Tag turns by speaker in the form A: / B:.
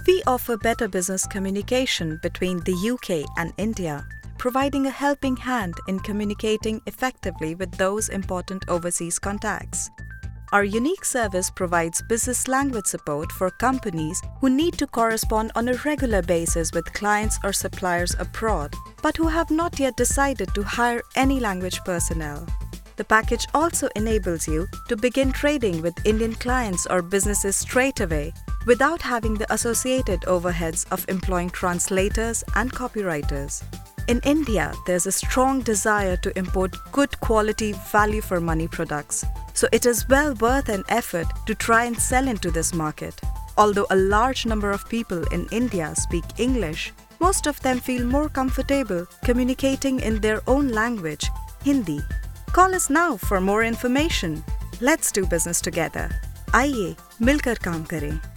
A: We offer better business communication between the UK and India, providing a helping hand in communicating effectively with those important overseas contacts. Our unique service provides business language support for companies who need to correspond on a regular basis with clients or suppliers abroad, but who have not yet decided to hire any language personnel. The package also enables you to begin trading with Indian clients or businesses straight away without having the associated overheads of employing translators and copywriters. In India, there's a strong desire to import good quality value for money products, so it is well worth an effort to try and sell into this market. Although a large number of people in India speak English, most of them feel more comfortable communicating in their own language, Hindi. Call us now for more information. Let's do business together. आइए मिलकर काम करें.